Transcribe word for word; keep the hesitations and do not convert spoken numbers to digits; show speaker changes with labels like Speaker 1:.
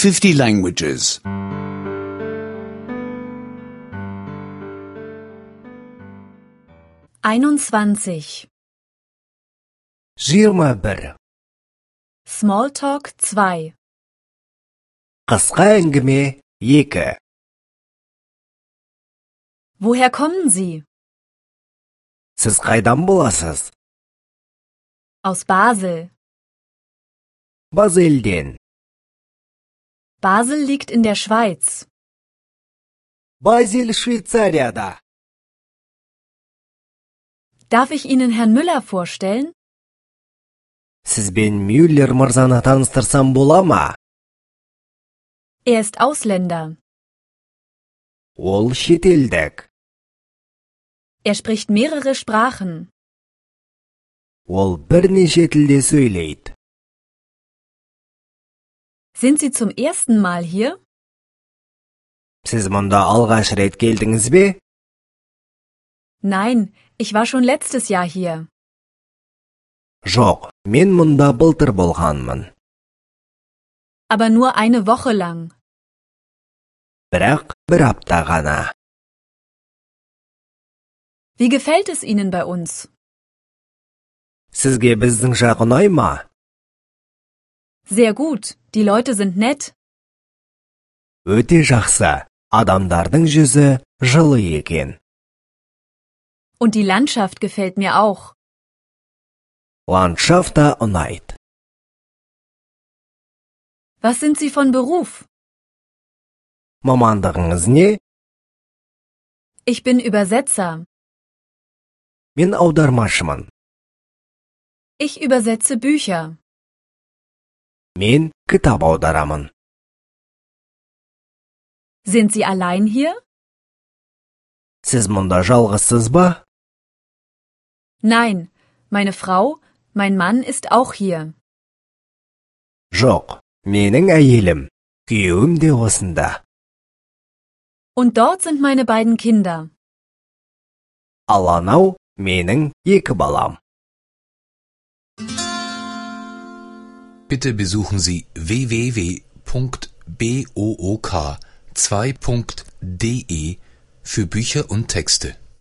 Speaker 1: fifty languages.
Speaker 2: einundzwanzig.
Speaker 3: жыйырма бир.
Speaker 2: Smalltalk zwei.
Speaker 3: Кыска әңгіме екі.
Speaker 2: Woher kommen Sie?
Speaker 3: Сіз қайдан боласыз?
Speaker 2: Aus Basel.
Speaker 3: Базелден.
Speaker 2: Basel liegt in der Schweiz.
Speaker 3: Базель Швейцарияда.
Speaker 2: Darf ich Ihnen Herrn Müller vorstellen?
Speaker 3: Сізбен Мюллер мырзаны таныстырсам бола ма?
Speaker 2: Er ist Ausländer.
Speaker 3: Ол шетелдік.
Speaker 2: Er spricht mehrere Sprachen.
Speaker 3: Ол бірнеше тілде сөйлейді.
Speaker 2: Sind Sie zum ersten Mal hier?
Speaker 3: Сіз мұнда алғаш рет келдіңіз бе?
Speaker 2: Nein, ich war schon letztes Jahr hier.
Speaker 3: Жоқ, мен мұнда былтыр болғанмын.
Speaker 2: Aber nur eine Woche lang.
Speaker 3: Бірақ бір апта ғана.
Speaker 2: Wie gefällt es Ihnen bei uns?
Speaker 3: Сізге біздің жақ ұнай ма?
Speaker 2: Sehr gut, die Leute sind nett.
Speaker 3: Өте жақсы. Адамдардың жүзі жылы екен.
Speaker 2: Und die Landschaft gefällt mir auch.
Speaker 3: Ландшафт та ұнайды.
Speaker 2: Was sind Sie von Beruf?
Speaker 3: Мамандығыңыз не?
Speaker 2: Ich bin Übersetzer.
Speaker 3: Мен аудармашымын.
Speaker 2: Ich übersetze Bücher.
Speaker 3: Мен кітап аударамын.
Speaker 2: Sind Sie allein hier?
Speaker 3: Сіз мұнда жалғызсыз ба?
Speaker 2: Nein, meine Frau, mein Mann ist auch hier.
Speaker 3: Жоқ, менің әйелім, күйеуім де осында.
Speaker 2: Und dort sind meine beiden Kinder.
Speaker 3: Ал анау менің екі балам.
Speaker 1: Bitte besuchen Sie w w w punkt book zwei punkt de für Bücher und Texte.